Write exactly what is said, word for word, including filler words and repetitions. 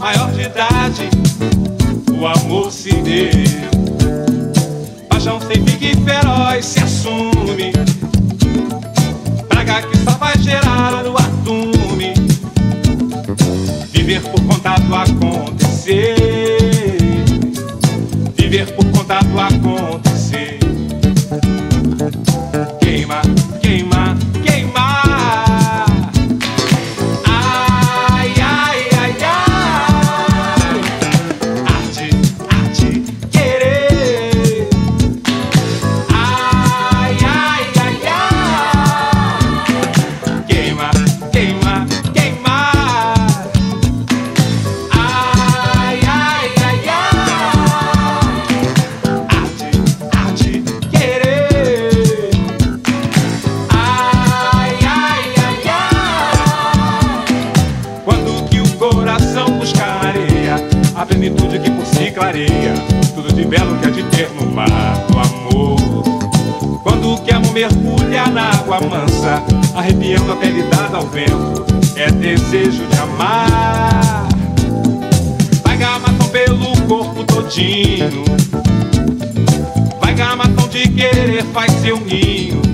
maior de idade, o amor se deu. Paixão sem pique feroz se assume, praga que só vai gerar o atume. Viver por conta do acontecer, viver por conta do acontecer. Queima, queima, queima. Ai, ai, ai, ai. Arte, arte, querer. Ai, ai, ai, ai. Queima, queima, queima. Ai, ai, ai, ai. Arte, arte, querer. Ai, ai, ai, ai. Quando que o coração busca areia, a plenitude que por si clareia tudo de belo que há de ter no mar do amor. Quando que amo mergulha na água mansa, arrepiando a pele dada ao vento, é desejo de amar. Vai gamatão pelo corpo todinho, vai gamatão de querer faz seu ninho.